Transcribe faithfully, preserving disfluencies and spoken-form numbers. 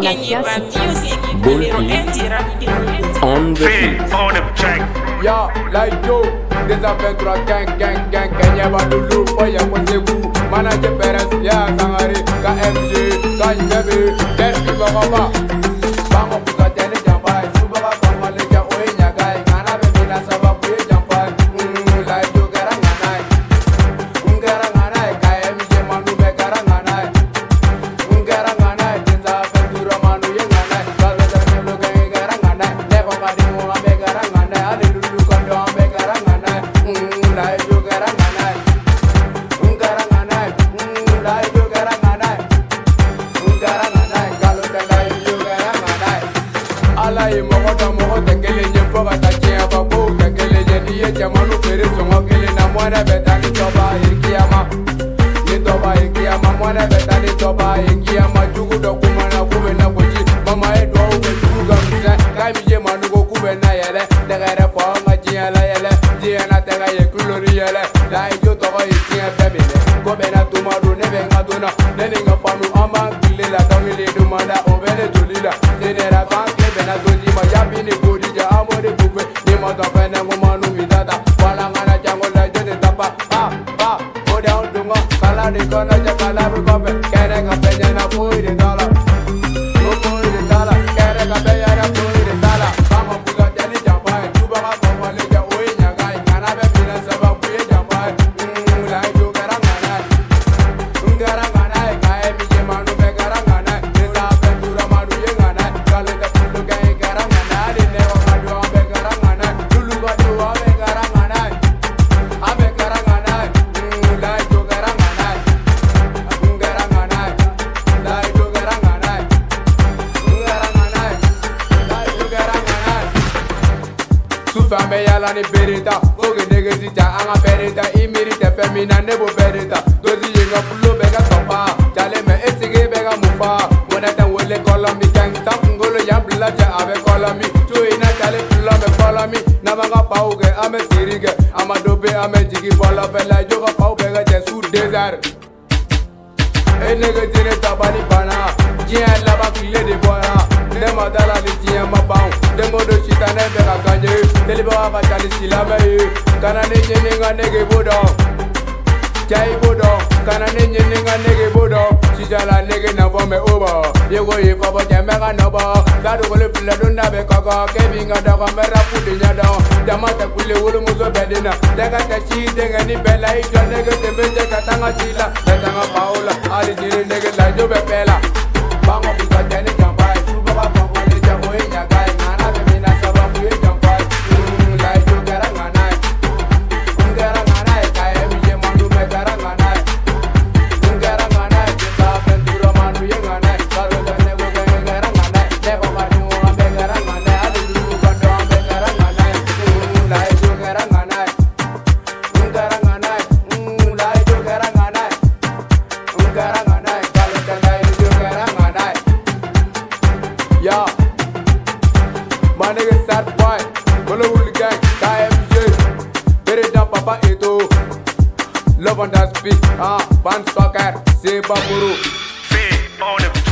On the beat. On the track. Ya, like yo, desaventura gang gang gang Kenya badulu, oya posebu Manaje Perez, ya sangari K M G, Kanjebe, Derby Bagaba Bango puka tene jampai Subaga kama leja oe nyagai Ngana bebina sabab kuye jampai Mmm, like yo gara nganai Ngara nganai, K M G manu be gara nganai Ngara nganai, desaventura manu ye nganai Kalau tene lo gengi gara nganai Leko kadi munga be gara nganai Ale lulu kondo ambe gara nganai Mmm, like yo gara nganai Ngara nganai, mmm, like yo gara nganai Ngara nganai, kalau tene yo gara nganai Ala ye mogo da mogo tekele nye foga ta chien babo tekele nye niye chamanu fere songo kele na mwana beta ni toba ikiyama Ni toba ikiyama mwana beta ni toba ikiyama Jugu do kumana kube na kuji mama edo ube jugu gamse Kai mije manu go kube na yele Tegere po nga jia la yele Jia na tega ye kulori yele La ijo togo ikiya bebele Kobe na tumaru nebe nga tuna Neni nga famu ama kile la tongili dumanda obele tulila Tenera tanke bena toji ma yapi ni kodija amore bukwe Ni mata fene ngumanu mitata Wala ngana jango la jote tapa Ha ha Oda undungo Kala di kono ja kala bukope Kere ka penye na pui di tala Pui di tala Kere ka penye na pui di tala Kama puga jani jampai Tuba ka kama leja oi nyagai Ngana be mina saba kuye jampai Mmm, lai jo gara nganai Ngara nganai Kae mije manu be gara nganai Nisa aventura manu ye nganai Kale te pulu kai gara nganai Adi newa kadu ambe gara nganai Lulu kadu ambe gara nganai Ambe gara nganai Mmm, lai jo gara nganai Ngara nganai Lai jo gara nganai Ngara nganai Lai jo gara nganai Sufambe yala ni berita Koge nege sija anga berita Imiri te femina nebo berita Dozi yenga pulo bega topa Jale me esige bega mufa Moneta wele kolami Gang tam ngolo ya blaja ave kolami Tuina jale pulo me kolami Namanga pauge ame sirige Ama dobe ame jigi bola Vela joga pau bega jesu desert E nege jine tabani bana Jien laba kile de boya Nema dala li jien ma bang Dengo do shita ne bega kanye Teliba waka chali silame Kana ne nyene nga nege bodo Jai bodo Kana ne nyene nga nege bodo Shijala nege na vome ubo Yego ye fabo jeme nga nobo Kadu kule fila dunda be koko Kebi nga doko mera pudi nyado Jamata kule ulu muso bedina Teka te shi denga ni bela Ijo nege tembe jeka tanga chila Tetanga paula Ali jiri nege la jo be pela Bango pika jene jampai Subaba bango leja oe nyagai Ngana bebe na sababu ye jampai Mmm, la jo gara nganai Ngara nganai Kaya mije mandu me gara nganai Ngara nganai Jeta aventura manu ye nganai Kalo jane go genge gara nganai Leko kadi munga be gara nganai Ali lulu kondo ambe gara nganai Mmm, la jo gara nganai Ngara nganai Mmm, la jo gara nganai Ngara nganai Kalo jane jo gara nganai Ya My nigga sad boy Bolo Wool Gang K M G Bereda Papa Eto Love on that speed Ah, Ban Soccer Seba Buru On the